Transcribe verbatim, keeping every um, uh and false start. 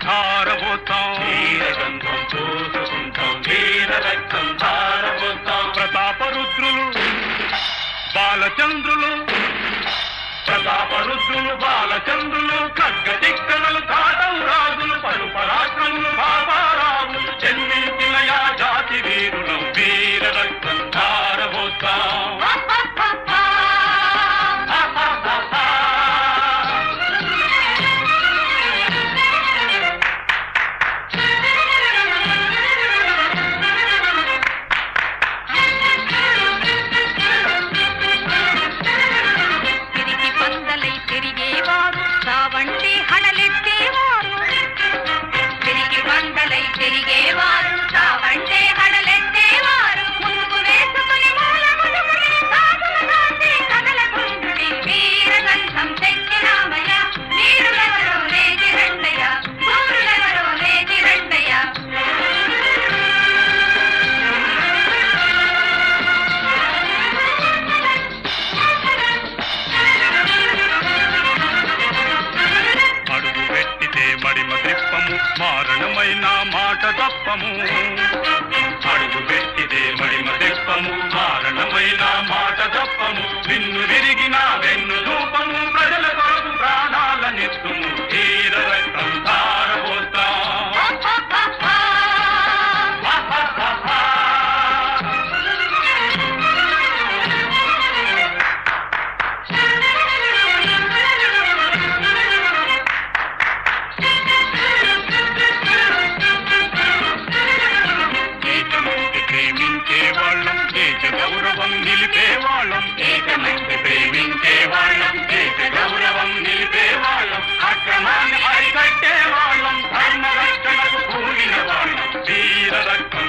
ధారబోతాం, వీరగంధం పోసుకుంటాం, వీర రక్తం ధారబోతాం. ప్రతాపరుద్రులు బాలచంద్రులు, ప్రతాపరుద్రులు బాలచంద్రులు, ఖడ్గ చిక్కనలు కాటం రాజులు, పలు పరాక్రములు బాబారావులు, జన్మించిన యా జాతి వీరులు, వీర రక్తం ధారబోతాం. మారణమైన మాట తప్పము, అడుగు పెట్టిదే మడిమ తెప్పము, మారణమైన మాట తప్పము, విన్ను విరిగిన వెన్ను రూపము, ప్రజల కొరకు ప్రాణాల నెత్తుము, వీర రక్తం ధారబోతాం. గౌరవం నిలిపేవాళ్ళం, ఏకమంటే ప్రేమించేవాళ్ళం, దేశ గౌరవం నిలిపేవాళ్ళం, అక్రమాన్ని అరికట్టేవాళ్ళం, ధర్మ రక్షణకు కూలిన వాళ్ళం, వీర రక్తం